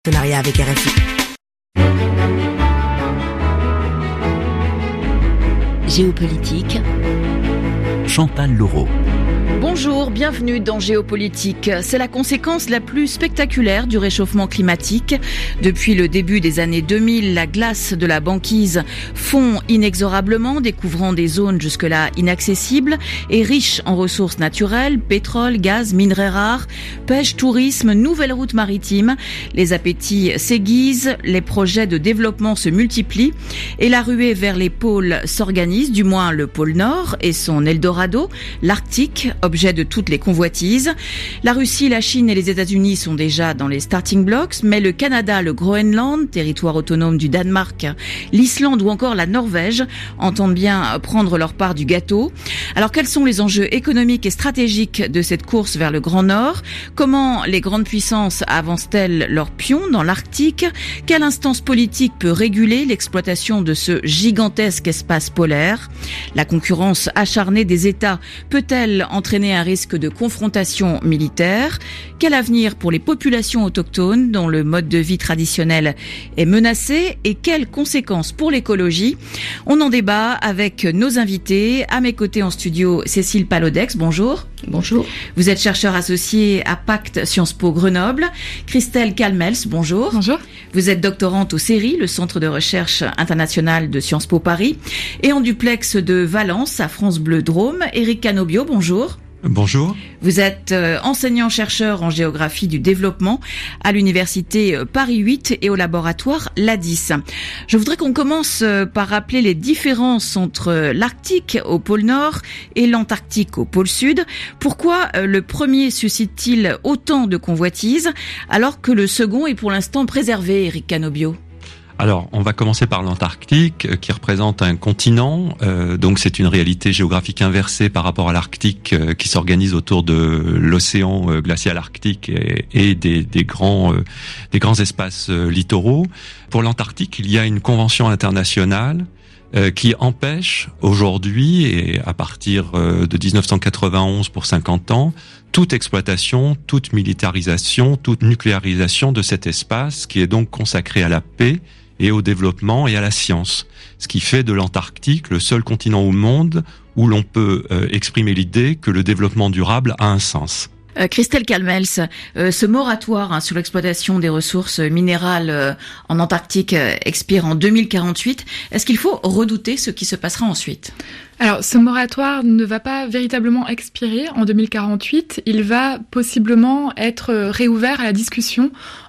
Partenariat avec RFI. Géopolitique. Chantal Laureau. Bonjour, bienvenue dans Géopolitique. C'est la conséquence la plus spectaculaire du réchauffement climatique. Depuis le début des années 2000, la glace de la banquise fond inexorablement, découvrant des zones jusque-là inaccessibles et riches en ressources naturelles, pétrole, gaz, minerais rares, pêche, tourisme, nouvelles routes maritimes. Les appétits s'aiguisent, les projets de développement se multiplient et la ruée vers les pôles s'organise, du moins le pôle Nord et son Eldorado, l'Arctique, objet de toutes les convoitises. La Russie, la Chine et les États-Unis sont déjà dans les starting blocks, mais le Canada, le Groenland, territoire autonome du Danemark, l'Islande ou encore la Norvège entendent bien prendre leur part du gâteau. Alors quels sont les enjeux économiques et stratégiques de cette course vers le Grand Nord? Comment les grandes puissances avancent-elles leurs pions dans l'Arctique? Quelle instance politique peut réguler l'exploitation de ce gigantesque espace polaire? La concurrence acharnée des États peut-elle entraîner un risque de confrontation militaire? Quel avenir pour les populations autochtones dont le mode de vie traditionnel est menacé et quelles conséquences pour l'écologie? On en débat avec nos invités. À mes côtés en studio, Cécile Palodex, bonjour. Bonjour. Vous êtes chercheur associé à Pacte Sciences Po Grenoble. Christelle Calmels, bonjour. Bonjour. Vous êtes doctorante au CERI, le Centre de recherche international de Sciences Po Paris. Et en duplex de Valence à France Bleu Drôme, Éric Canobbio, bonjour. Bonjour. Vous êtes enseignant-chercheur en géographie du développement à l'université Paris 8 et au laboratoire l'ADIS. Je voudrais qu'on commence par rappeler les différences entre l'Arctique au pôle Nord et l'Antarctique au pôle Sud. Pourquoi le premier suscite-t-il autant de convoitises alors que le second est pour l'instant préservé, Éric Canobbio ? Alors, on va commencer par l'Antarctique, qui représente un continent. Donc, c'est une réalité géographique inversée par rapport à l'Arctique, qui s'organise autour de l'océan glacial arctique et des grands espaces littoraux. Pour l'Antarctique, il y a une convention internationale qui empêche aujourd'hui, et à partir de 1991 pour 50 ans, toute exploitation, toute militarisation, toute nucléarisation de cet espace qui est donc consacré à la paix et au développement et à la science. Ce qui fait de l'Antarctique le seul continent au monde où l'on peut exprimer l'idée que le développement durable a un sens. Christelle Calmels, ce moratoire sur l'exploitation des ressources minérales en Antarctique expire en 2048. Est-ce qu'il faut redouter ce qui se passera ensuite ? Alors, ce moratoire ne va pas véritablement expirer en 2048. Il va possiblement être réouvert à la discussion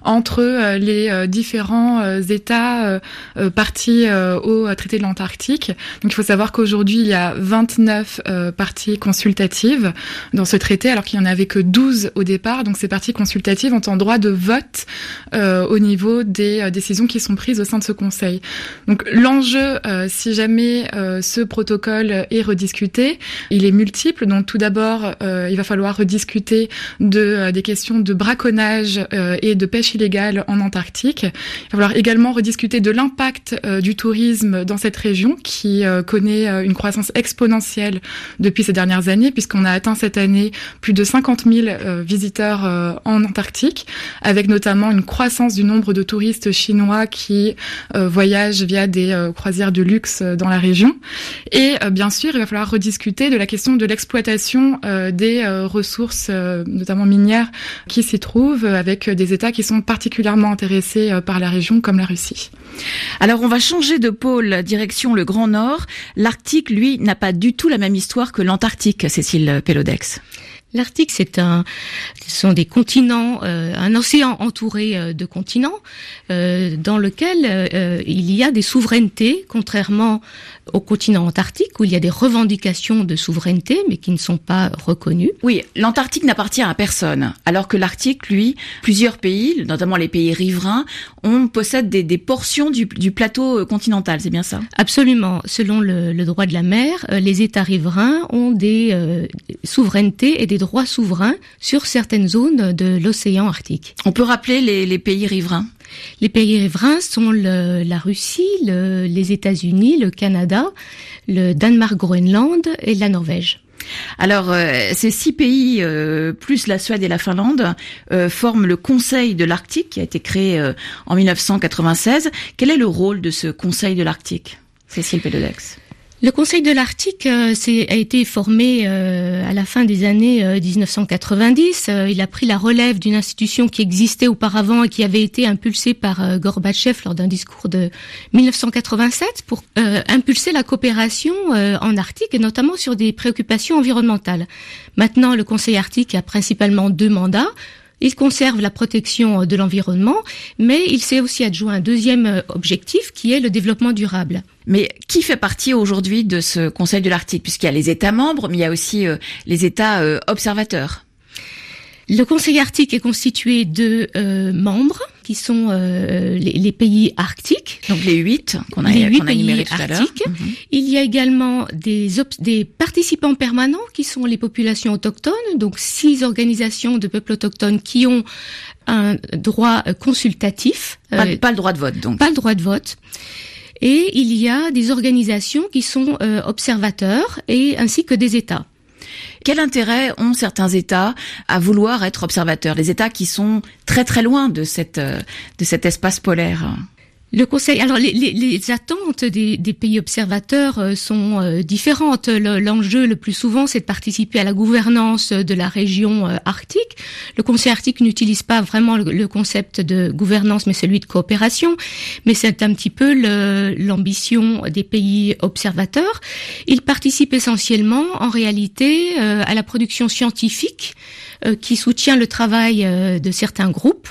entre les différents États partis au traité de l'Antarctique. Donc, il faut savoir qu'aujourd'hui, il y a 29 parties consultatives dans ce traité, alors qu'il n'y en avait que 12 au départ. Donc, ces parties consultatives ont un droit de vote au niveau des décisions qui sont prises au sein de ce Conseil. Donc, l'enjeu, si jamais ce protocole est rediscuté, il est multiple. Donc tout d'abord, il va falloir rediscuter des questions de braconnage et de pêche illégale en Antarctique. Il va falloir également rediscuter de l'impact du tourisme dans cette région qui connaît une croissance exponentielle depuis ces dernières années, puisqu'on a atteint cette année plus de 50 000 visiteurs en Antarctique, avec notamment une croissance du nombre de touristes chinois qui voyagent via des croisières de luxe dans la région. Et bien sûr, il va falloir rediscuter de la question de l'exploitation des ressources, notamment minières, qui s'y trouvent, avec des États qui sont particulièrement intéressés par la région, comme la Russie. Alors, on va changer de pôle, direction le Grand Nord. L'Arctique, lui, n'a pas du tout la même histoire que l'Antarctique, Cécile Palodex. L'Arctique, ce sont des continents, un océan entouré de continents, dans lequel il y a des souverainetés, contrairement au continent antarctique, où il y a des revendications de souveraineté, mais qui ne sont pas reconnues. Oui, l'Antarctique n'appartient à personne, alors que l'Arctique, lui, plusieurs pays, notamment les pays riverains, possèdent des portions du plateau continental, c'est bien ça? Absolument. Selon le droit de la mer, les États riverains ont des souverainetés et des droits souverains sur certaines zones de l'océan Arctique. On peut rappeler les pays riverains? Les pays riverains sont la Russie, les États-Unis, le Canada, le Danemark-Groenland et la Norvège. Alors, ces 6 pays, plus la Suède et la Finlande, forment le Conseil de l'Arctique qui a été créé en 1996. Quel est le rôle de ce Conseil de l'Arctique, Cécile Pelodex? Le Conseil de l'Arctique a été formé à la fin des années 1990. Il a pris la relève d'une institution qui existait auparavant et qui avait été impulsée par Gorbatchev lors d'un discours de 1987 pour impulser la coopération en Arctique et notamment sur des préoccupations environnementales. Maintenant, le Conseil arctique a principalement 2 mandats. Il conserve la protection de l'environnement, mais il s'est aussi adjoint un deuxième objectif qui est le développement durable. Mais qui fait partie aujourd'hui de ce Conseil de l'Arctique? Puisqu'il y a les États membres, mais il y a aussi les États observateurs. Le Conseil arctique est constitué de membres qui sont les pays arctiques. Donc les 8 qu'on a énumérés tout à l'heure. Il y a également des participants permanents qui sont les populations autochtones, donc 6 organisations de peuples autochtones qui ont un droit consultatif. Pas le droit de vote, donc. Pas le droit de vote. Et il y a des organisations qui sont observateurs ainsi que des États. Quel intérêt ont certains États à vouloir être observateurs, les États qui sont très très loin de cet espace polaire? Le Conseil, alors les attentes des pays observateurs sont différentes. L'enjeu le plus souvent, c'est de participer à la gouvernance de la région arctique. Le Conseil arctique n'utilise pas vraiment le concept de gouvernance, mais celui de coopération. Mais c'est un petit peu l'ambition des pays observateurs. Ils participent essentiellement, en réalité, à la production scientifique qui soutient le travail de certains groupes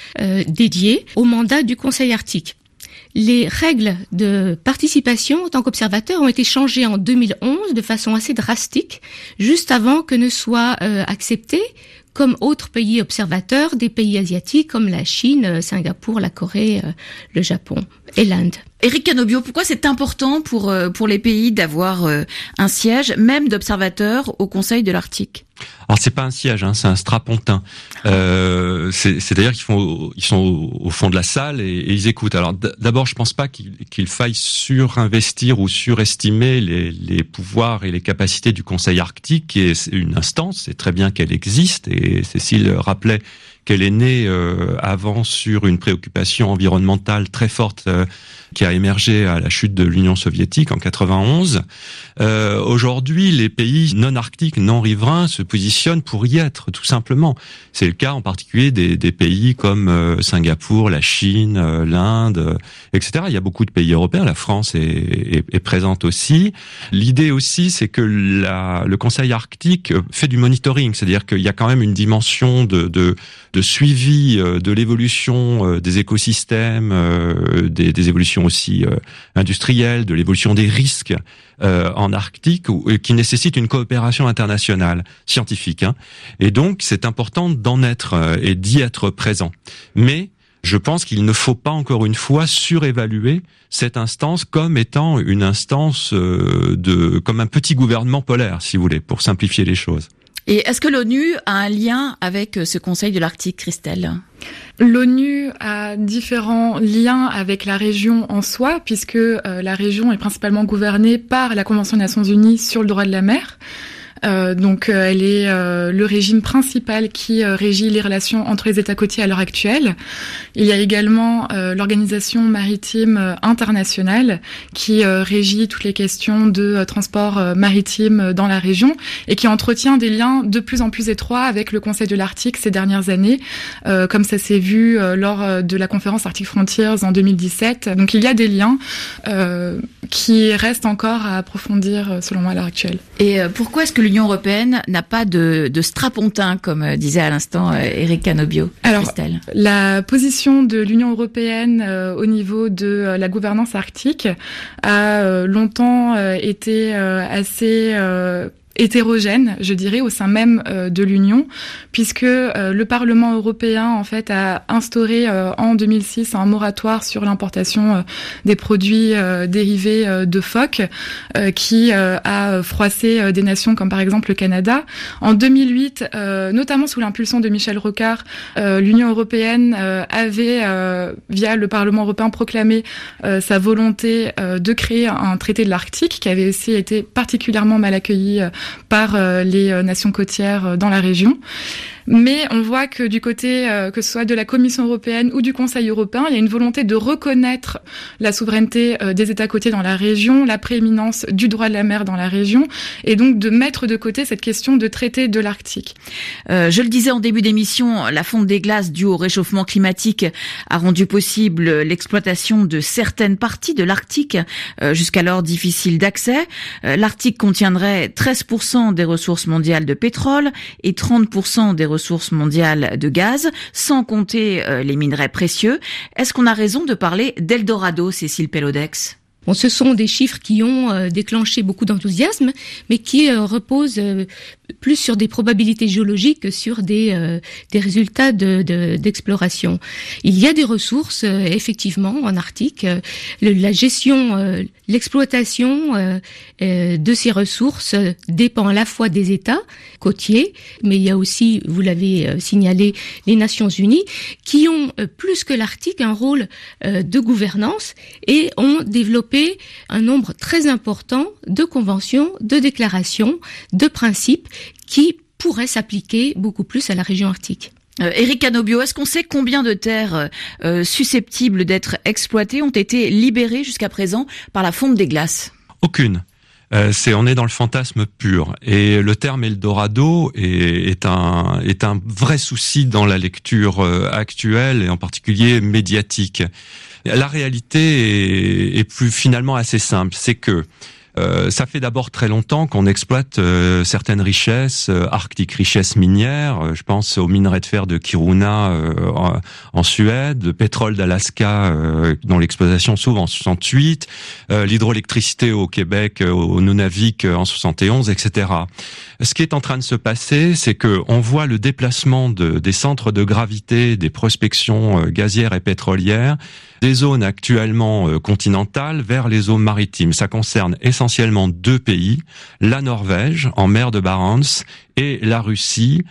dédiés au mandat du Conseil arctique. Les règles de participation en tant qu'observateur ont été changées en 2011 de façon assez drastique, juste avant que ne soient acceptés comme autres pays observateurs des pays asiatiques comme la Chine, Singapour, la Corée, le Japon et l'Inde. Éric Cannobio, pourquoi c'est important pour les pays d'avoir un siège, même d'observateur, au Conseil de l'Arctique? Alors c'est pas un siège, c'est un strapontin. C'est-à-dire ils sont au fond de la salle et ils écoutent. Alors d'abord, je pense pas qu'il faille surinvestir ou surestimer les pouvoirs et les capacités du Conseil arctique, qui est une instance. C'est très bien qu'elle existe et Cécile rappelait qu'elle est née avant sur une préoccupation environnementale très forte qui a émergé à la chute de l'Union soviétique en 91. Aujourd'hui, les pays non arctiques, non riverains se positionnent pour y être, tout simplement. C'est le cas en particulier des pays comme Singapour, la Chine, l'Inde, etc. Il y a beaucoup de pays européens, la France est présente aussi. L'idée aussi, c'est que le Conseil arctique fait du monitoring, c'est-à-dire qu'il y a quand même une dimension de suivi de l'évolution des écosystèmes, des évolutions aussi industrielles, de l'évolution des risques en Arctique, qui nécessite une coopération internationale scientifique. Et donc, c'est important d'en être et d'y être présent. Mais je pense qu'il ne faut pas, encore une fois, surévaluer cette instance comme étant une instance comme un petit gouvernement polaire, si vous voulez, pour simplifier les choses. Et est-ce que l'ONU a un lien avec ce Conseil de l'Arctique, Christelle? L'ONU a différents liens avec la région en soi, puisque la région est principalement gouvernée par la Convention des Nations Unies sur le droit de la mer. Donc elle est le régime principal qui régit les relations entre les États côtiers à l'heure actuelle. Il y a également l'Organisation maritime internationale qui régit toutes les questions de transport maritime dans la région et qui entretient des liens de plus en plus étroits avec le Conseil de l'Arctique ces dernières années, comme ça s'est vu lors de la conférence Arctic Frontiers en 2017. Donc il y a des liens qui restent encore à approfondir selon moi à l'heure actuelle. Et pourquoi est-ce que l'Union européenne n'a pas de strapontin, comme disait à l'instant Éric Cannobio? Alors, Christelle. La position de l'Union européenne au niveau de la gouvernance arctique a longtemps été assez hétérogène, je dirais, au sein même de l'Union, puisque le Parlement européen en fait a instauré en 2006 un moratoire sur l'importation des produits dérivés de phoques qui a froissé des nations comme par exemple le Canada. En 2008, notamment sous l'impulsion de Michel Rocard, l'Union européenne avait via le Parlement européen proclamé sa volonté de créer un traité de l'Arctique qui avait aussi été particulièrement mal accueilli par les nations côtières dans la région. Mais on voit que du côté, que ce soit de la Commission européenne ou du Conseil européen, il y a une volonté de reconnaître la souveraineté des États côtiers dans la région, la prééminence du droit de la mer dans la région, et donc de mettre de côté cette question de traité de l'Arctique. Je le disais en début d'émission, la fonte des glaces due au réchauffement climatique a rendu possible l'exploitation de certaines parties de l'Arctique, jusqu'alors difficile d'accès. L'Arctique contiendrait 13% des ressources mondiales de pétrole et 30% des ressources mondiales de gaz, sans compter les minerais précieux. Est-ce qu'on a raison de parler d'Eldorado, Cécile Pellodex ? Bon, ce sont des chiffres qui ont déclenché beaucoup d'enthousiasme, mais qui reposent plus sur des probabilités géologiques que sur des résultats d'exploration. Il y a des ressources, effectivement, en Arctique. La gestion, l'exploitation de ces ressources dépend à la fois des États côtiers, mais il y a aussi, vous l'avez signalé, les Nations Unies, qui ont, plus que l'Arctique, un rôle de gouvernance et ont développé un nombre très important de conventions, de déclarations, de principes qui pourraient s'appliquer beaucoup plus à la région arctique. Éric Cannobio, est-ce qu'on sait combien de terres susceptibles d'être exploitées ont été libérées jusqu'à présent par la fonte des glaces ? Aucune. On est dans le fantasme pur. Et le terme Eldorado est un vrai souci dans la lecture actuelle et en particulier médiatique. La réalité est plus finalement assez simple. C'est que ça fait d'abord très longtemps qu'on exploite certaines richesses arctiques, richesses minières. Je pense aux minerais de fer de Kiruna en Suède, le pétrole d'Alaska dont l'exploitation s'ouvre en 68, l'hydroélectricité au Québec, au Nunavik en 71, etc. Ce qui est en train de se passer, c'est que on voit le déplacement des centres de gravité des prospections gazières et pétrolières des zones actuellement continentales vers les zones maritimes. Ça concerne essentiellement deux pays, la Norvège en mer de Barents et la Russie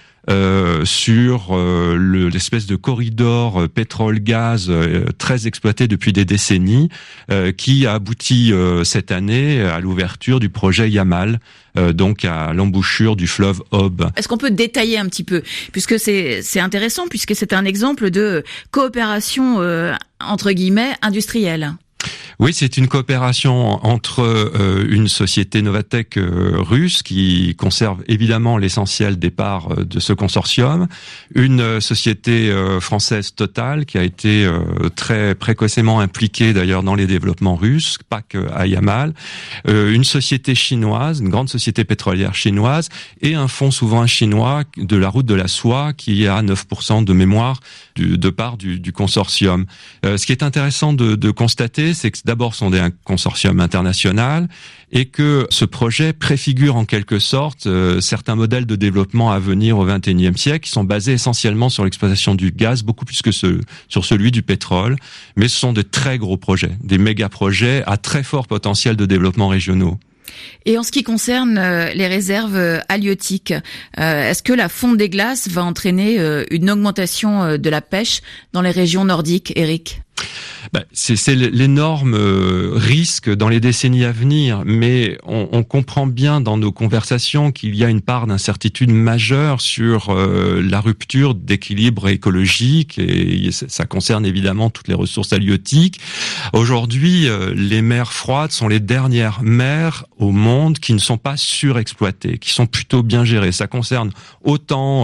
sur l'espèce de corridor pétrole-gaz très exploité depuis des décennies, qui a abouti cette année à l'ouverture du projet Yamal, donc à l'embouchure du fleuve Ob. Est-ce qu'on peut détailler un petit peu, puisque c'est intéressant, puisque c'est un exemple de coopération entre guillemets industrielle. Oui, c'est une coopération entre une société Novatek russe qui conserve évidemment l'essentiel des parts de ce consortium, une société française Total qui a été très précocement impliquée d'ailleurs dans les développements russes, pas que à Yamal, une société chinoise, une grande société pétrolière chinoise et un fonds souverain chinois de la route de la soie qui a 9% de mémoire de part du consortium. Ce qui est intéressant de constater, c'est que d'abord, ce sont un consortium international et que ce projet préfigure en quelque sorte certains modèles de développement à venir au XXIe siècle qui sont basés essentiellement sur l'exploitation du gaz, beaucoup plus que sur celui du pétrole. Mais ce sont de très gros projets, des méga-projets à très fort potentiel de développement régionaux. Et en ce qui concerne les réserves halieutiques, est-ce que la fonte des glaces va entraîner une augmentation de la pêche dans les régions nordiques, Éric ? C'est l'énorme risque dans les décennies à venir, mais on comprend bien dans nos conversations qu'il y a une part d'incertitude majeure sur la rupture d'équilibre écologique, et ça concerne évidemment toutes les ressources halieutiques. Aujourd'hui, les mers froides sont les dernières mers au monde qui ne sont pas surexploitées, qui sont plutôt bien gérées. Ça concerne autant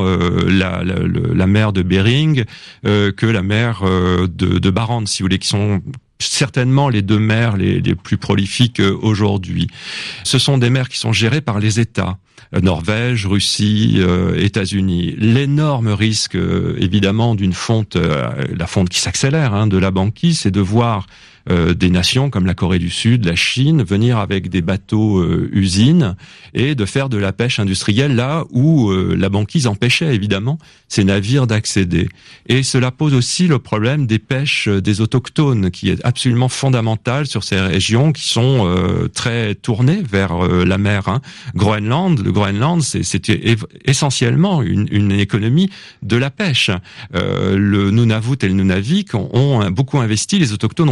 la mer de Bering que la mer de Barents, si vous voulez, qui sont certainement les deux mers les plus prolifiques aujourd'hui. Ce sont des mers qui sont gérées par les États, Norvège, Russie, États-Unis. L'énorme risque, évidemment, d'une fonte, la fonte qui s'accélère de la banquise, c'est de voir des nations comme la Corée du Sud, la Chine, venir avec des bateaux usines et de faire de la pêche industrielle là où la banquise empêchait évidemment ces navires d'accéder. Et cela pose aussi le problème des pêches des autochtones qui est absolument fondamental sur ces régions qui sont très tournées vers la mer. Le Groenland, c'est essentiellement une économie de la pêche. Le Nunavut et le Nunavik ont beaucoup investi, les autochtones ont beaucoup investi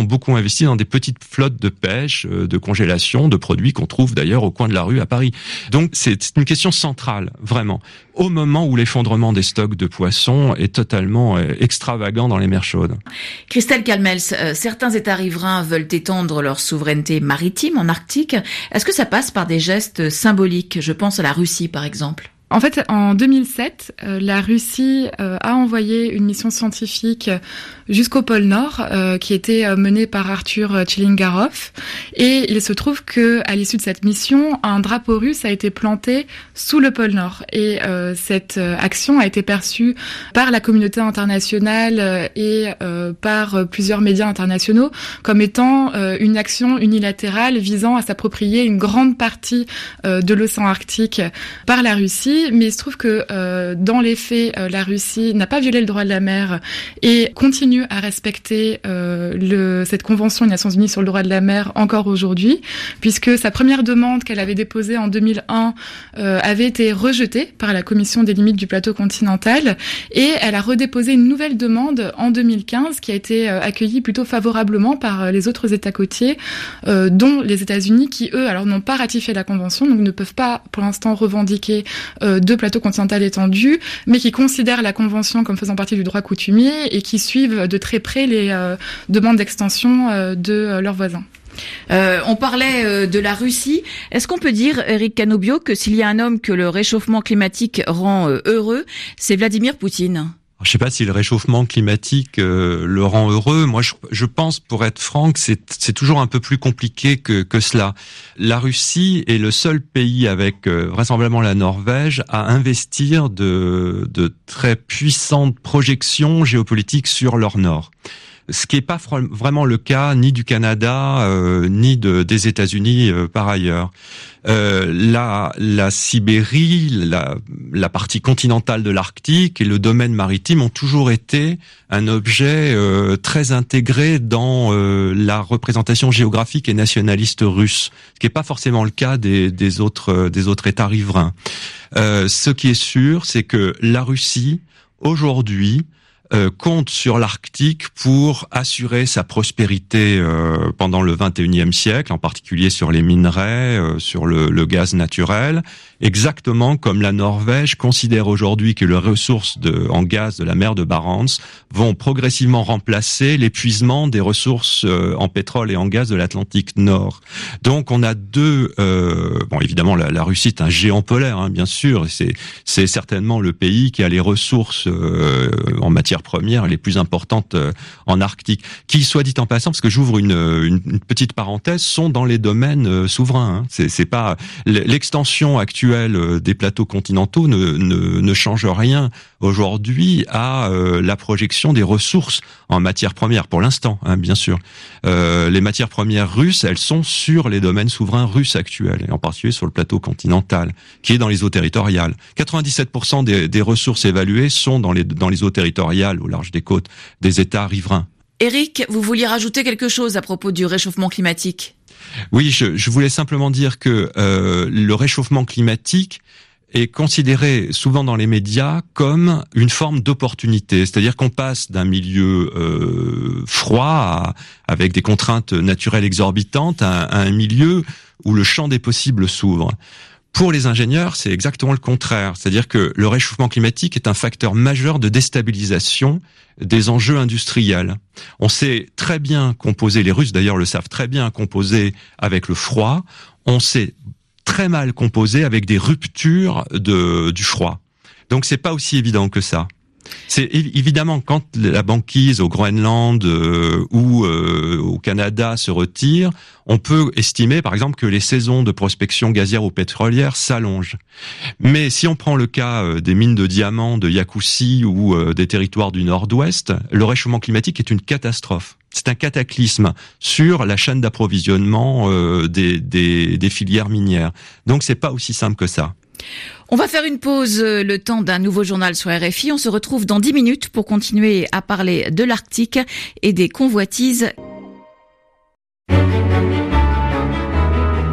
investi dans des petites flottes de pêche, de congélation, de produits qu'on trouve d'ailleurs au coin de la rue à Paris. Donc c'est une question centrale, vraiment, au moment où l'effondrement des stocks de poissons est totalement extravagant dans les mers chaudes. Christelle Calmels, certains États riverains veulent étendre leur souveraineté maritime en Arctique. Est-ce que ça passe par des gestes symboliques ? Je pense à la Russie, par exemple. En fait, en 2007, la Russie a envoyé une mission scientifique jusqu'au pôle Nord, qui était menée par Arthur Tchilingarov. Et il se trouve que, à l'issue de cette mission, un drapeau russe a été planté sous le pôle Nord. Et cette action a été perçue par la communauté internationale et par plusieurs médias internationaux comme étant une action unilatérale visant à s'approprier une grande partie de l'océan Arctique par la Russie. Mais il se trouve que dans les faits, la Russie n'a pas violé le droit de la mer et continue à respecter cette convention des Nations Unies sur le droit de la mer encore aujourd'hui, puisque sa première demande qu'elle avait déposée en 2001 avait été rejetée par la Commission des limites du plateau continental, et elle a redéposé une nouvelle demande en 2015 qui a été accueillie plutôt favorablement par les autres États côtiers, dont les États-Unis, qui eux alors n'ont pas ratifié la convention, donc ne peuvent pas pour l'instant revendiquer de plateau continental étendu, mais qui considèrent la convention comme faisant partie du droit coutumier et qui suivent de très près les demandes d'extension de leurs voisins. On parlait de la Russie. Est-ce qu'on peut dire, Éric Canobbio, que s'il y a un homme que le réchauffement climatique rend heureux, c'est Vladimir Poutine ? Je ne sais pas si le réchauffement climatique le rend heureux. Moi, je pense, pour être franc, que c'est toujours un peu plus compliqué que cela. La Russie est le seul pays, avec vraisemblablement la Norvège, à investir de très puissantes projections géopolitiques sur leur nord. Ce qui n'est pas vraiment le cas ni du Canada ni des États-Unis par ailleurs. La Sibérie, la partie continentale de l'Arctique et le domaine maritime ont toujours été un objet très intégré dans la représentation géographique et nationaliste russe, ce qui n'est pas forcément le cas des autres États riverains. Ce qui est sûr, c'est que la Russie aujourd'hui compte sur l'Arctique pour assurer sa prospérité pendant le XXIe siècle, en particulier sur les minerais, sur le gaz naturel, exactement comme la Norvège considère aujourd'hui que les ressources en gaz de la mer de Barents vont progressivement remplacer l'épuisement des ressources en pétrole et en gaz de l'Atlantique Nord. Donc on a évidemment la Russie est un géant polaire, hein, bien sûr, c'est certainement le pays qui a les ressources en matière premières les plus importantes en Arctique, qui, soit dit en passant, parce que j'ouvre une petite parenthèse, sont dans les domaines souverains. Hein. C'est pas l'extension actuelle des plateaux continentaux ne change rien aujourd'hui à la projection des ressources en matières premières pour l'instant, hein, bien sûr. Les matières premières russes, elles sont sur les domaines souverains russes actuels, et en particulier sur le plateau continental, qui est dans les eaux territoriales. 97% des ressources évaluées sont dans les eaux territoriales au large des côtes des États riverains. Éric, vous vouliez rajouter quelque chose à propos du réchauffement climatique ? Oui, je voulais simplement dire que le réchauffement climatique est considéré souvent dans les médias comme une forme d'opportunité. C'est-à-dire qu'on passe d'un milieu froid avec des contraintes naturelles exorbitantes à un milieu où le champ des possibles s'ouvre. Pour les ingénieurs, c'est exactement le contraire. C'est-à-dire que le réchauffement climatique est un facteur majeur de déstabilisation des enjeux industriels. On sait très bien composer, les Russes d'ailleurs le savent très bien composer avec le froid. On sait très mal composer avec des ruptures du froid. Donc c'est pas aussi évident que ça. C'est évidemment quand la banquise au Groenland ou au Canada se retire, on peut estimer par exemple que les saisons de prospection gazière ou pétrolière s'allongent. Mais si on prend le cas des mines de diamants de Yakoutie ou des territoires du Nord-Ouest, le réchauffement climatique est une catastrophe. C'est un cataclysme sur la chaîne d'approvisionnement des filières minières. Donc c'est pas aussi simple que ça. On va faire une pause, le temps d'un nouveau journal sur RFI. On se retrouve dans 10 minutes pour continuer à parler de l'Arctique et des convoitises.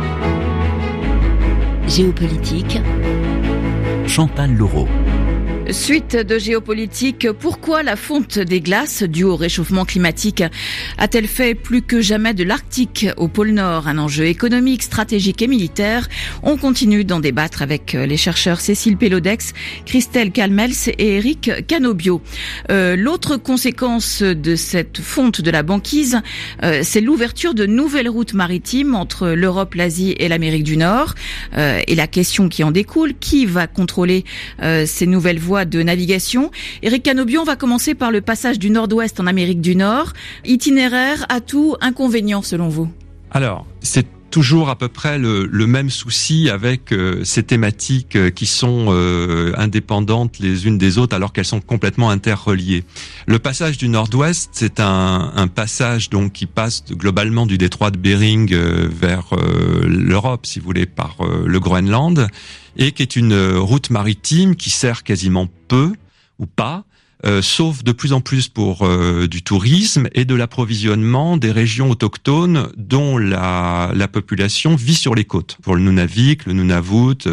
Géopolitique. Chantal Laureau. Suite de géopolitique, pourquoi la fonte des glaces due au réchauffement climatique a-t-elle fait plus que jamais de l'Arctique au pôle Nord un enjeu économique, stratégique et militaire? On continue d'en débattre avec les chercheurs Cécile Pellodex, Christelle Calmels et Éric Canobbio. L'autre conséquence de cette fonte de la banquise, c'est l'ouverture de nouvelles routes maritimes entre l'Europe, l'Asie et l'Amérique du Nord. Et la question qui en découle, qui va contrôler ces nouvelles voies de navigation? Éric Canobbio, on va commencer par le passage du Nord-Ouest en Amérique du Nord. Itinéraire, atout, inconvénient selon vous? Alors, c'est toujours à peu près le même souci avec ces thématiques qui sont indépendantes les unes des autres alors qu'elles sont complètement interreliées. Le passage du Nord-Ouest, c'est un passage donc qui passe globalement du détroit de Bering vers l'Europe, si vous voulez, par le Groenland, et qui est une route maritime qui sert quasiment peu ou pas, sauf de plus en plus pour du tourisme et de l'approvisionnement des régions autochtones dont la population vit sur les côtes, pour le Nunavik, le Nunavut,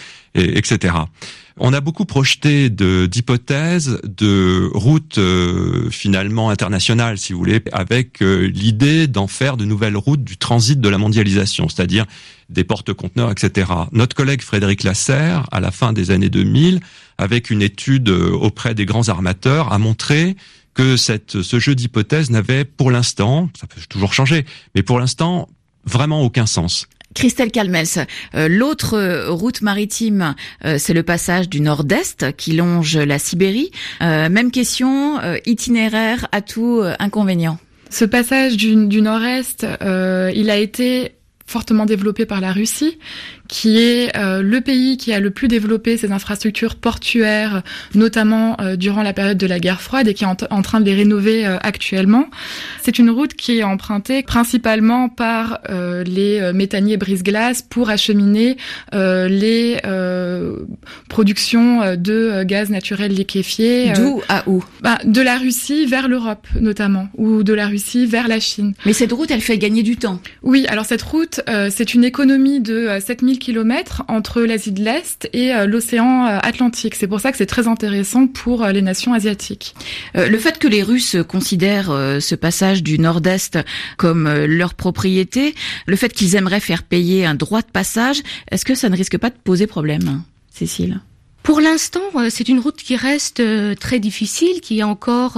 etc. On a beaucoup projeté d'hypothèses de routes finalement internationales, si vous voulez, avec l'idée d'en faire de nouvelles routes du transit de la mondialisation, c'est-à-dire des porte-conteneurs, etc. Notre collègue Frédéric Lasserre, à la fin des années 2000, avec une étude auprès des grands armateurs, a montré que ce jeu d'hypothèses n'avait pour l'instant, ça peut toujours changer, mais pour l'instant, vraiment aucun sens. Christelle Calmels, l'autre route maritime, c'est le passage du Nord-Est qui longe la Sibérie. Même question, itinéraire, atout, inconvénient. Ce passage du Nord-Est, il a été fortement développé par la Russie, qui est le pays qui a le plus développé ses infrastructures portuaires, notamment durant la période de la guerre froide, et qui est en train de les rénover actuellement. C'est une route qui est empruntée principalement par les méthaniers brise-glace pour acheminer les productions de gaz naturel liquéfié. D'où à où? De la Russie vers l'Europe, notamment, ou de la Russie vers la Chine. Mais cette route, elle fait gagner du temps. Oui, alors cette route, c'est une économie de 7000 kilomètres entre l'Asie de l'Est et l'océan Atlantique. C'est pour ça que c'est très intéressant pour les nations asiatiques. Le fait que les Russes considèrent ce passage du Nord-Est comme leur propriété, le fait qu'ils aimeraient faire payer un droit de passage, est-ce que ça ne risque pas de poser problème, Cécile ? Pour l'instant, c'est une route qui reste très difficile, qui est encore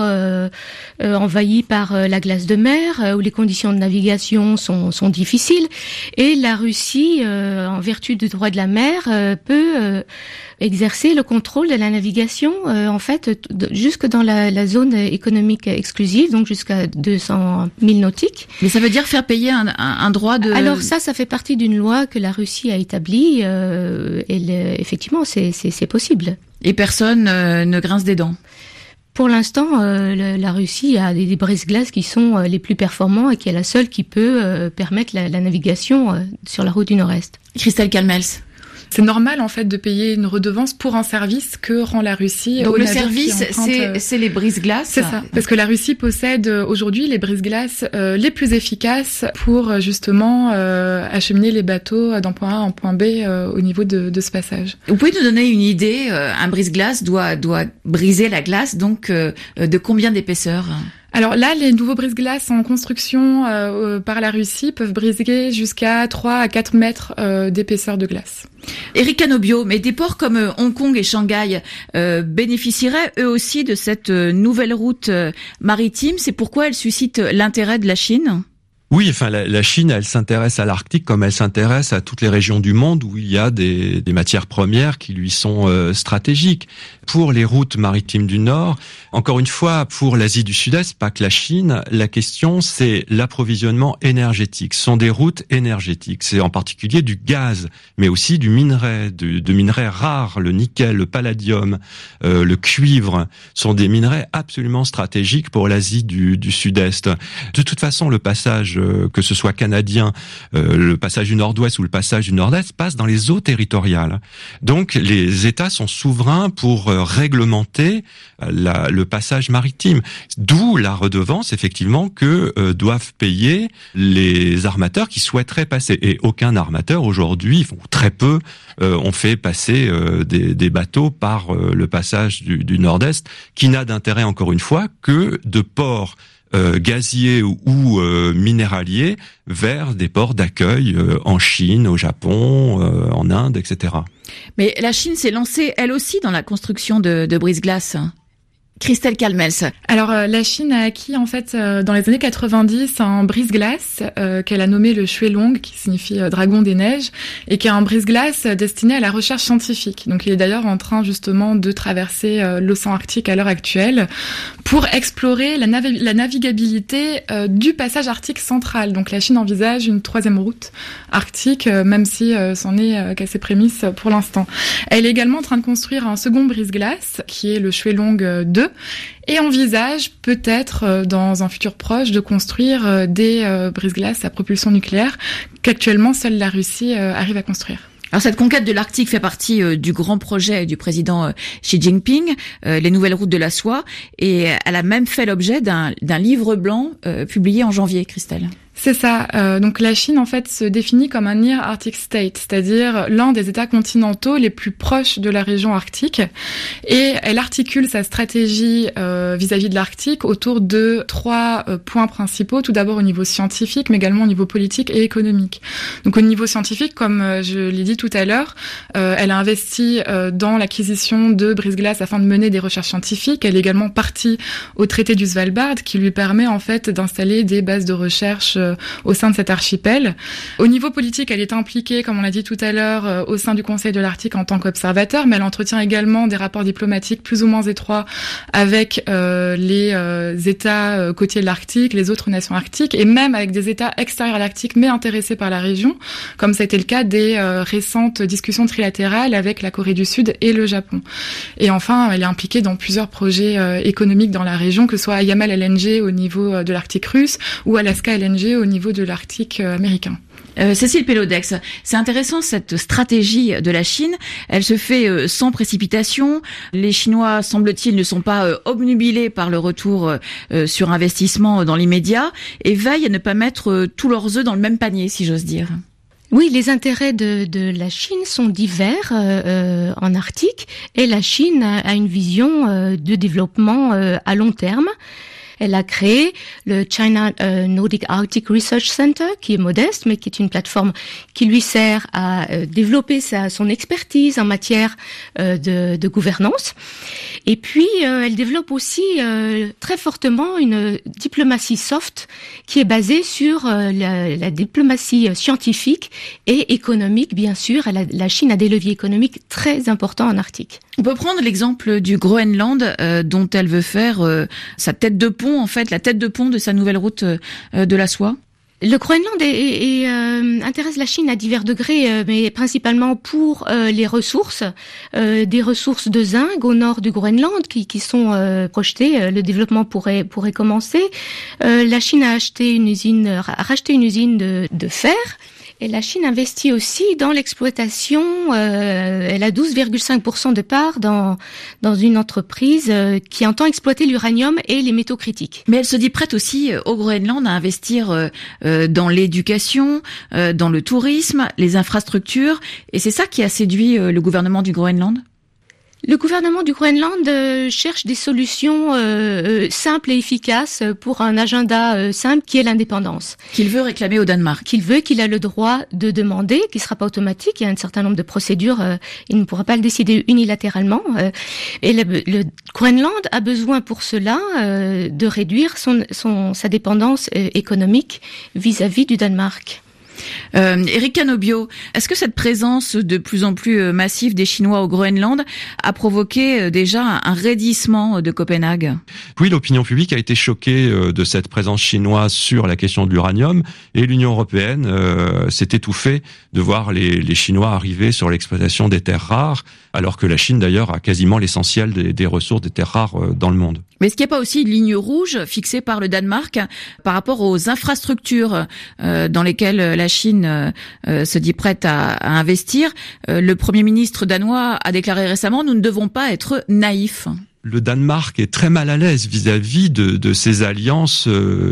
envahie par la glace de mer, où les conditions de navigation sont difficiles. Et la Russie, en vertu du droit de la mer, peut exercer le contrôle de la navigation, en fait, jusque dans la zone économique exclusive, donc jusqu'à 200 000 nautiques. Mais ça veut dire faire payer un droit de... Alors ça fait partie d'une loi que la Russie a établie. Effectivement, c'est possible. Et personne ne grince des dents? Pour l'instant, la Russie a des brise-glaces qui sont les plus performants et qui est la seule qui peut permettre la navigation sur la route du Nord-Est. Christelle Calmels. C'est normal en fait de payer une redevance pour un service que rend la Russie. Donc le service, c'est les brise-glaces. C'est ça, parce que la Russie possède aujourd'hui les brise-glaces les plus efficaces pour justement acheminer les bateaux d'un point A en point B au niveau de ce passage. Vous pouvez nous donner une idée? Un brise-glace doit briser la glace, donc de combien d'épaisseur? Alors là, les nouveaux brise-glaces en construction par la Russie peuvent briser jusqu'à 3 à 4 mètres d'épaisseur de glace. Éric Canobbio, mais des ports comme Hong Kong et Shanghai bénéficieraient eux aussi de cette nouvelle route maritime. C'est pourquoi elle suscite l'intérêt de la Chine? Oui, enfin la Chine, elle s'intéresse à l'Arctique comme elle s'intéresse à toutes les régions du monde où il y a des matières premières qui lui sont stratégiques. Pour les routes maritimes du Nord, encore une fois, pour l'Asie du Sud-Est, pas que la Chine, la question c'est l'approvisionnement énergétique. Ce sont des routes énergétiques. C'est en particulier du gaz, mais aussi du minerai, de minerais rares, le nickel, le palladium, le cuivre, sont des minerais absolument stratégiques pour l'Asie du Sud-Est. De toute façon, le passage que ce soit canadien, le passage du Nord-Ouest ou le passage du Nord-Est, passe dans les eaux territoriales. Donc les États sont souverains pour réglementer le passage maritime. D'où la redevance, effectivement, que doivent payer les armateurs qui souhaiteraient passer. Et aucun armateur aujourd'hui, ou très peu, ont fait passer des bateaux par le passage du Nord-Est, qui n'a d'intérêt, encore une fois, que de ports gaziers ou minéraliers vers des ports d'accueil en Chine, au Japon, en Inde, etc. Mais la Chine s'est lancée, elle aussi, dans la construction de brise-glace. Christelle Calmels. Alors la Chine a acquis en fait dans les années 90 un brise-glace qu'elle a nommé le Xuelong, qui signifie dragon des neiges, et qui est un brise-glace destiné à la recherche scientifique. Donc il est d'ailleurs en train justement de traverser l'océan Arctique à l'heure actuelle pour explorer la navigabilité du passage arctique central. Donc la Chine envisage une 3e route arctique, même si c'en est qu'à ses prémices pour l'instant. Elle est également en train de construire un second brise-glace qui est le Xuelong 2, et envisage peut-être dans un futur proche de construire des brise-glaces à propulsion nucléaire qu'actuellement seule la Russie arrive à construire. Alors cette conquête de l'Arctique fait partie du grand projet du président Xi Jinping, les nouvelles routes de la soie, et elle a même fait l'objet d'un livre blanc publié en janvier, Christelle. C'est ça. Donc la Chine, en fait, se définit comme un Near Arctic State, c'est-à-dire l'un des États continentaux les plus proches de la région arctique. Et elle articule sa stratégie vis-à-vis de l'Arctique autour de 3 points principaux. Tout d'abord au niveau scientifique, mais également au niveau politique et économique. Donc au niveau scientifique, comme je l'ai dit tout à l'heure, elle a investi dans l'acquisition de brise-glace afin de mener des recherches scientifiques. Elle est également partie au traité du Svalbard, qui lui permet en fait d'installer des bases de recherche au sein de cet archipel. Au niveau politique, elle est impliquée, comme on l'a dit tout à l'heure, au sein du Conseil de l'Arctique en tant qu'observateur, mais elle entretient également des rapports diplomatiques plus ou moins étroits avec les États côtiers de l'Arctique, les autres nations arctiques, et même avec des États extérieurs à l'Arctique, mais intéressés par la région, comme ça a été le cas des récentes discussions trilatérales avec la Corée du Sud et le Japon. Et enfin, elle est impliquée dans plusieurs projets économiques dans la région, que ce soit à Yamal LNG au niveau de l'Arctique russe ou Alaska LNG au niveau de l'Arctique américain. Cécile Pellodex, c'est intéressant cette stratégie de la Chine. Elle se fait sans précipitation. Les Chinois, semble-t-il, ne sont pas obnubilés par le retour sur investissement dans l'immédiat et veillent à ne pas mettre tous leurs œufs dans le même panier, si j'ose dire. Oui, les intérêts de la Chine sont divers en Arctique, et la Chine a une vision de développement à long terme. Elle a créé le China Nordic Arctic Research Center, qui est modeste, mais qui est une plateforme qui lui sert à développer son expertise en matière de gouvernance. Et puis, elle développe aussi très fortement une diplomatie soft qui est basée sur la diplomatie scientifique et économique, bien sûr. La Chine a des leviers économiques très importants en Arctique. On peut prendre l'exemple du Groenland, dont elle veut faire sa tête de pont, en fait, la tête de pont de sa nouvelle route de la soie. Le Groenland intéresse la Chine à divers degrés, mais principalement pour les ressources, des ressources de zinc au nord du Groenland qui sont projetées. Le développement pourrait commencer. La Chine a racheté une usine de fer. Et la Chine investit aussi dans l'exploitation. Elle a 12,5% de part dans une entreprise qui entend exploiter l'uranium et les métaux critiques. Mais elle se dit prête aussi au Groenland à investir dans l'éducation, dans le tourisme, les infrastructures. Et c'est ça qui a séduit le gouvernement du Groenland ? Le gouvernement du Groenland cherche des solutions simples et efficaces pour un agenda simple qui est l'indépendance. Qu'il veut réclamer au Danemark. Qu'il a le droit de demander, qui ne sera pas automatique. Il y a un certain nombre de procédures. Il ne pourra pas le décider unilatéralement. Et le Groenland a besoin pour cela de réduire sa dépendance économique vis-à-vis du Danemark. Éric Cannobio, est-ce que cette présence de plus en plus massive des Chinois au Groenland a provoqué déjà un raidissement de Copenhague ? Oui, l'opinion publique a été choquée de cette présence chinoise sur la question de l'uranium, et l'Union européenne s'est étouffée de voir les Chinois arriver sur l'exploitation des terres rares, alors que la Chine d'ailleurs a quasiment l'essentiel des ressources des terres rares dans le monde. Mais est-ce qu'il n'y a pas aussi une ligne rouge fixée par le Danemark par rapport aux infrastructures dans lesquelles la Chine se dit prête à investir? Le Premier ministre danois a déclaré récemment « Nous ne devons pas être naïfs ». Le Danemark est très mal à l'aise vis-à-vis de ces alliances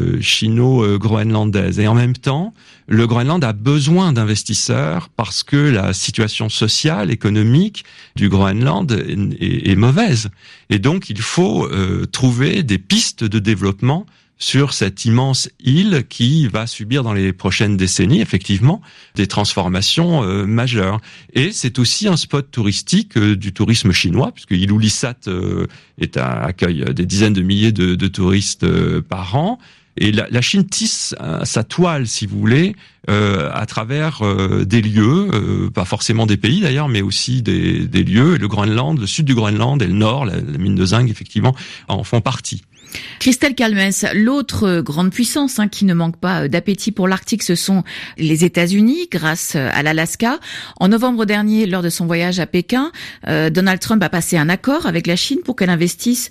chino-groenlandaises. Et en même temps, le Groenland a besoin d'investisseurs parce que la situation sociale, économique du Groenland est mauvaise. Et donc, il faut trouver des pistes de développement sur cette immense île qui va subir dans les prochaines décennies, effectivement, des transformations majeures. Et c'est aussi un spot touristique du tourisme chinois, puisque Ilulissat accueille des dizaines de milliers de touristes par an. Et la Chine tisse sa toile, si vous voulez, à travers des lieux, pas forcément des pays d'ailleurs, mais aussi des lieux. Et le Groenland, le sud du Groenland et le nord, la mine de zinc, effectivement, en font partie. Christelle Calmels, l'autre grande puissance qui ne manque pas d'appétit pour l'Arctique, ce sont les États-Unis, grâce à l'Alaska. En novembre dernier, lors de son voyage à Pékin, Donald Trump a passé un accord avec la Chine pour qu'elle investisse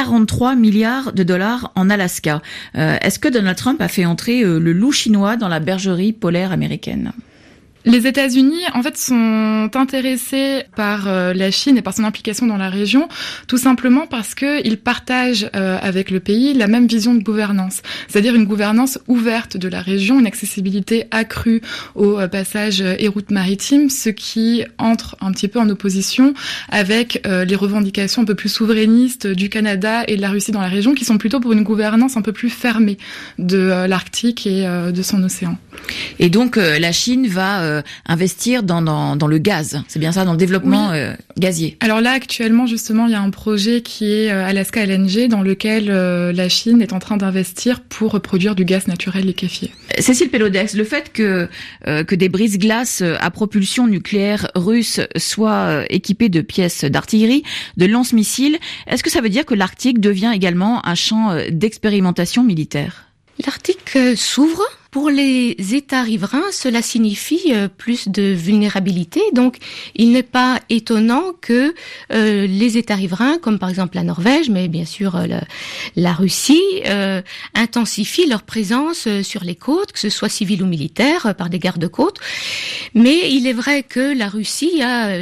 43 milliards de dollars en Alaska. Est-ce que Donald Trump a fait entrer le loup chinois dans la bergerie polaire américaine ? Les États-Unis, en fait, sont intéressés par la Chine et par son implication dans la région, tout simplement parce que ils partagent avec le pays la même vision de gouvernance, c'est-à-dire une gouvernance ouverte de la région, une accessibilité accrue aux passages et routes maritimes, ce qui entre un petit peu en opposition avec les revendications un peu plus souverainistes du Canada et de la Russie dans la région, qui sont plutôt pour une gouvernance un peu plus fermée de l'Arctique et de son océan. Et donc la Chine va investir dans le gaz, c'est bien ça, dans le développement gazier. Alors là, actuellement, justement, il y a un projet qui est Alaska LNG, dans lequel la Chine est en train d'investir pour produire du gaz naturel liquéfié. Cécile Pellodex, le fait que des brise-glaces à propulsion nucléaire russe soient équipées de pièces d'artillerie, de lance-missiles, est-ce que ça veut dire que l'Arctique devient également un champ d'expérimentation militaire ? L'Arctique s'ouvre. Pour les États riverains, cela signifie plus de vulnérabilité. Donc, il n'est pas étonnant que les États riverains, comme par exemple la Norvège, mais bien sûr la Russie, intensifient leur présence sur les côtes, que ce soit civile ou militaire, par des gardes-côtes. Mais il est vrai que la Russie a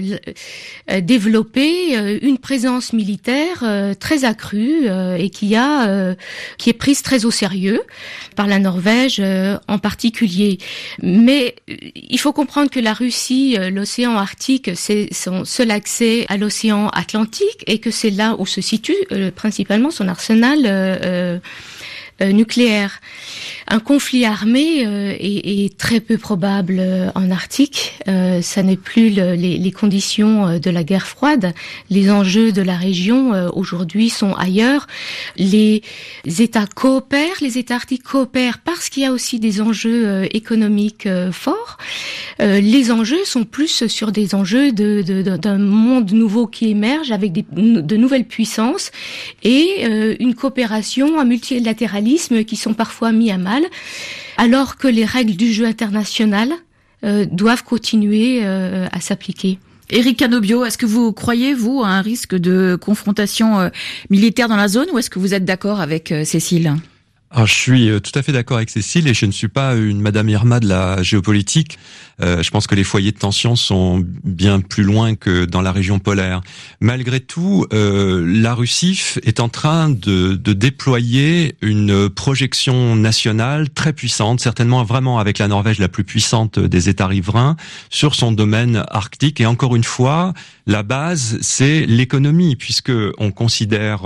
développé une présence militaire très accrue et qui est prise très au sérieux par la Norvège en particulier. Mais il faut comprendre que la Russie, l'océan Arctique, c'est son seul accès à l'océan Atlantique et que c'est là où se situe principalement son arsenal nucléaire. Un conflit armé est très peu probable en Arctique. Ça n'est plus les conditions de la guerre froide. Les enjeux de la région aujourd'hui sont ailleurs. Les États coopèrent, les États arctiques coopèrent parce qu'il y a aussi des enjeux économiques forts. Les enjeux sont plus sur des enjeux d'un monde nouveau qui émerge avec de nouvelles puissances et une coopération, un multilatéralisme qui sont parfois mis à mal, alors que les règles du jeu international doivent continuer à s'appliquer. Éric Cannobio, est-ce que vous croyez, vous, à un risque de confrontation militaire dans la zone, ou est-ce que vous êtes d'accord avec Cécile ? Alors, je suis tout à fait d'accord avec Cécile et je ne suis pas une Madame Irma de la géopolitique. Je pense que les foyers de tension sont bien plus loin que dans la région polaire. Malgré tout, la Russie est en train de déployer une projection nationale très puissante, certainement vraiment avec la Norvège la plus puissante des États riverains, sur son domaine arctique. Et encore une fois, la base, c'est l'économie, puisque on considère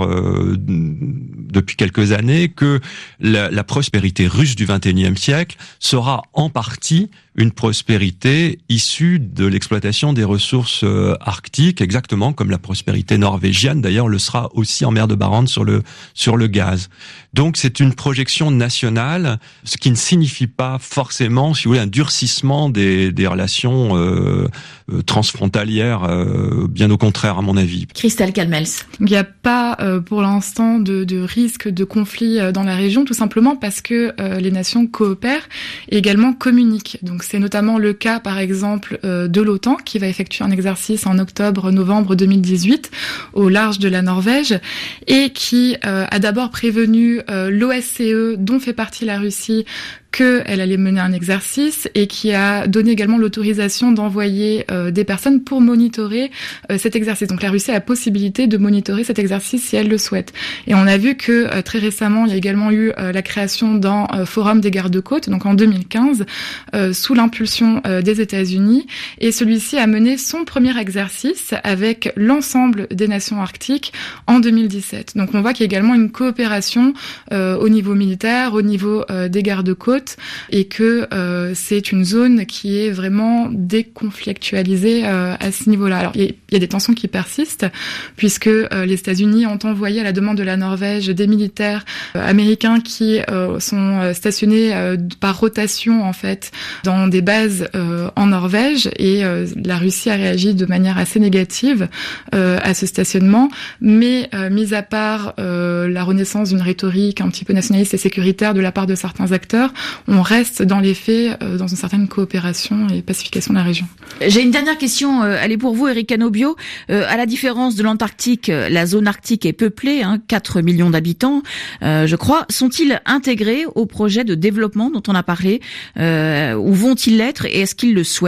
depuis quelques années que la prospérité russe du XXIe siècle sera en partie une prospérité issue de l'exploitation des ressources arctiques, exactement comme la prospérité norvégienne d'ailleurs le sera aussi en mer de Barents sur le gaz. Donc c'est une projection nationale, ce qui ne signifie pas forcément, si vous voulez, un durcissement des relations transfrontalières, bien au contraire à mon avis. Christelle Calmels. Il n'y a pas pour l'instant de risque de conflit dans la région, tout simplement parce que les nations coopèrent et également communiquent. Donc c'est notamment le cas, par exemple, de l'OTAN, qui va effectuer un exercice en octobre-novembre 2018 au large de la Norvège, et qui a d'abord prévenu l'OSCE, dont fait partie la Russie, qu'elle allait mener un exercice, et qui a donné également l'autorisation d'envoyer des personnes pour monitorer cet exercice. Donc la Russie a la possibilité de monitorer cet exercice si elle le souhaite. Et on a vu que très récemment, il y a également eu la création d'un forum des gardes-côtes, donc en 2015, sous l'impulsion des États-Unis, et celui-ci a mené son premier exercice avec l'ensemble des nations arctiques en 2017. Donc on voit qu'il y a également une coopération au niveau militaire, au niveau des gardes-côtes, et que c'est une zone qui est vraiment déconflictualisée à ce niveau-là. Alors il y a des tensions qui persistent, puisque les États-Unis ont envoyé à la demande de la Norvège des militaires américains qui sont stationnés par rotation en fait dans des bases en Norvège, et la Russie a réagi de manière assez négative à ce stationnement, mais mis à part la renaissance d'une rhétorique un petit peu nationaliste et sécuritaire de la part de certains acteurs, on reste dans les faits dans une certaine coopération et pacification de la région. J'ai une dernière question, elle est pour vous, Éric Canobbio. À la différence de l'Antarctique, la zone arctique est peuplée, 4 millions d'habitants, je crois. Sont-ils intégrés au projet de développement dont on a parlé, ou vont-ils l'être, et est-ce qu'ils le souhaitent ?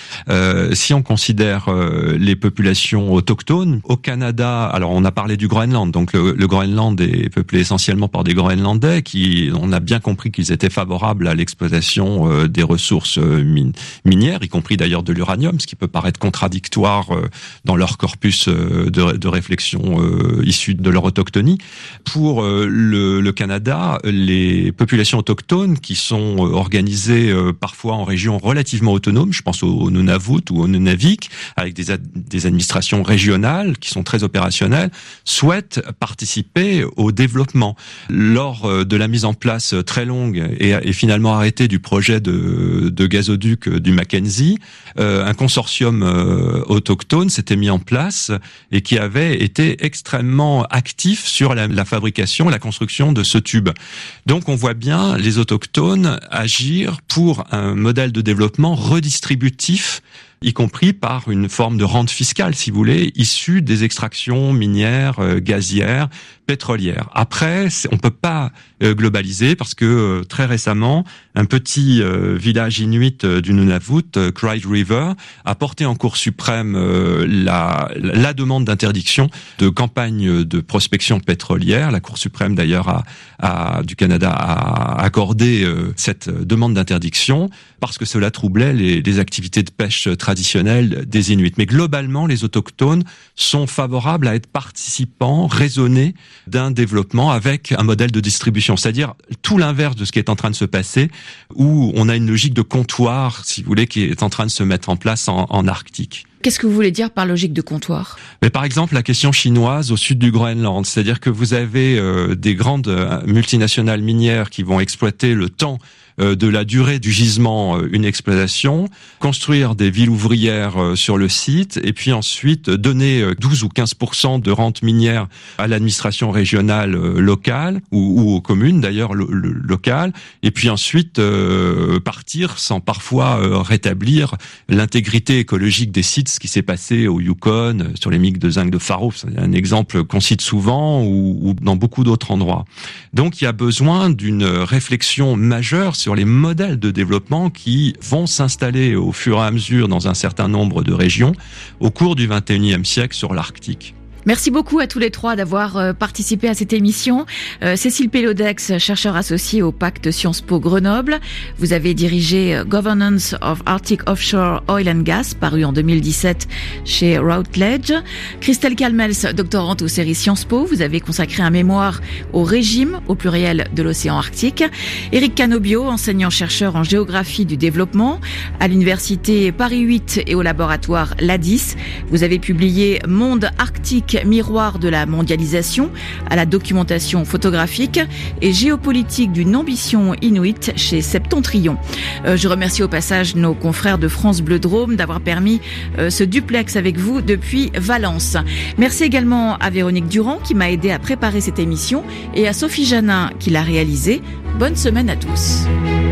Si on considère les populations autochtones, au Canada, alors on a parlé du Groenland, donc le Groenland est peuplé essentiellement par des Groenlandais on a bien compris qu'ils étaient favorables à l'exploitation des ressources minières, y compris d'ailleurs de l'uranium, ce qui peut paraître contradictoire dans leur corpus de réflexion issu de leur autochtonie. Pour le Canada, les populations autochtones qui sont organisées parfois en régions relativement autonomes, je pense au Nunavut ou au Nunavik, avec des administrations régionales qui sont très opérationnelles, souhaitent participer au développement. Lors de la mise en place très longue et finalement arrêtée du projet de gazoduc du Mackenzie, un consortium autochtone s'était mis en place et qui avait été extrêmement actif sur la fabrication, la construction de ce tube. Donc on voit bien les autochtones agir pour un modèle de développement redistributif, y compris par une forme de rente fiscale, si vous voulez, issue des extractions minières, gazières, pétrolières. Après, on peut pas globaliser parce que très récemment, un petit village inuit du Nunavut, Clyde River, a porté en Cour suprême la demande d'interdiction de campagne de prospection pétrolière. La Cour suprême d'ailleurs du Canada a accordé cette demande d'interdiction parce que cela troublait les activités de pêche traditionnelles des Inuits. Mais globalement, les autochtones sont favorables à être participants raisonnés d'un développement avec un modèle de distribution, c'est-à-dire tout l'inverse de ce qui est en train de se passer, où on a une logique de comptoir, si vous voulez, qui est en train de se mettre en place en Arctique. Qu'est-ce que vous voulez dire par logique de comptoir ? Mais par exemple, la question chinoise au sud du Groenland, c'est-à-dire que vous avez des grandes multinationales minières qui vont exploiter le temps de la durée du gisement, une exploitation, construire des villes ouvrières sur le site, et puis ensuite donner 12 ou 15% de rente minière à l'administration régionale locale, ou aux communes d'ailleurs locales, et puis ensuite partir sans parfois rétablir l'intégrité écologique des sites, ce qui s'est passé au Yukon, sur les mines de zinc de Faro, c'est un exemple qu'on cite souvent, ou dans beaucoup d'autres endroits. Donc il y a besoin d'une réflexion majeure sur les modèles de développement qui vont s'installer au fur et à mesure dans un certain nombre de régions au cours du XXIe siècle sur l'Arctique. Merci beaucoup à tous les trois d'avoir participé à cette émission. Cécile Pellodex, chercheur associé au Pacte Sciences Po Grenoble. Vous avez dirigé Governance of Arctic Offshore Oil and Gas, paru en 2017 chez Routledge. Christelle Calmels, doctorante aux séries Sciences Po. Vous avez consacré un mémoire au régime, au pluriel, de l'océan Arctique. Éric Canobbio, enseignant-chercheur en géographie du développement à l'université Paris 8 et au laboratoire LADIS. Vous avez publié Monde Arctique, miroir de la mondialisation à la documentation photographique et géopolitique d'une ambition inuite chez Septentrion. Je remercie au passage nos confrères de France Bleu Drôme d'avoir permis ce duplex avec vous depuis Valence. Merci également à Véronique Durand qui m'a aidé à préparer cette émission et à Sophie Janin qui l'a réalisée. Bonne semaine à tous.